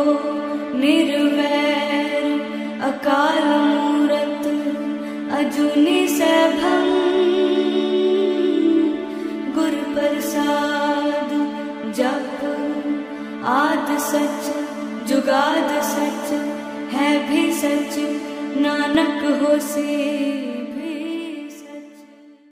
निर्वैर अकाल मूरत अजूनी सैभं गुर प्रसाद जप आद सच जुगाद सच है भी सच नानक होसे।